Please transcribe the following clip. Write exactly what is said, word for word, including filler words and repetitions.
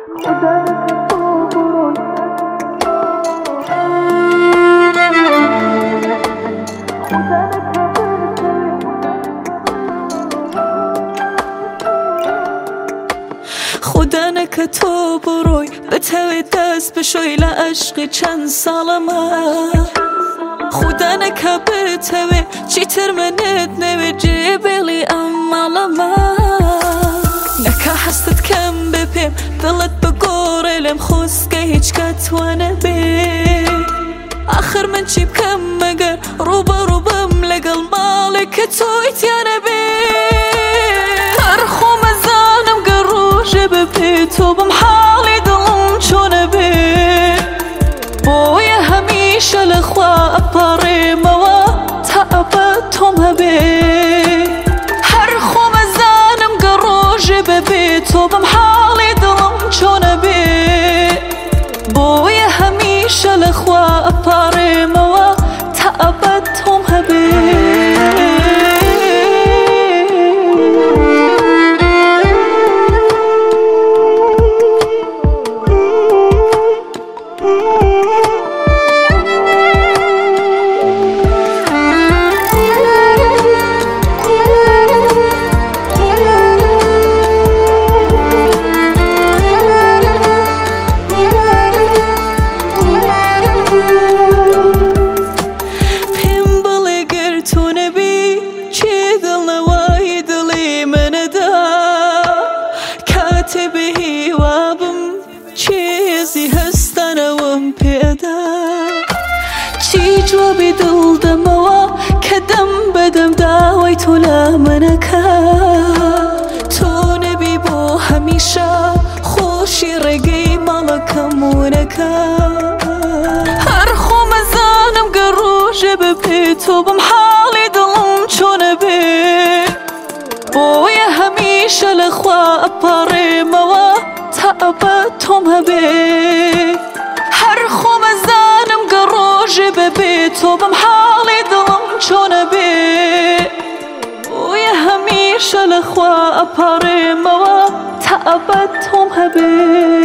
خدا نکه تو بروی به توی دست بشوی لعشقی چند سالمه خدا نکه به توی چی تر منت نوی جیبیلی امالمه نکه حستت کم بپیم دلت بگوره لم خوزگه هیچ کتوانه بی آخر من چی بکم مگر روبا روبم لگل مالی که توی تیانه بی هر خوم زانم گروش بپی تو بم حالی دلم چونه بی بوی همیشه لخوا اپاری موا تعبتم هبی هر خوم زانم گروش بپی تو بم حالی دلم چونه بی بوی همیشه لخوا اپاری موا تعبتم هبی به وابم چیزی هستنم پیدا چی جوابی دل دموا کدم بدم داوی تو لامنکا تو نبی بو همیشه خوشی رگی مالکمونکا هر خوم زانم گروش بپی تو بم حالی دلم چونه بی بوی همیشه لخوا اپاری موا تعبتم هبی هر خوم زانم گروش ببی تو بم حالی دلم چونه بی بوی همیشه لخوا اپاری موا تعبتم هبی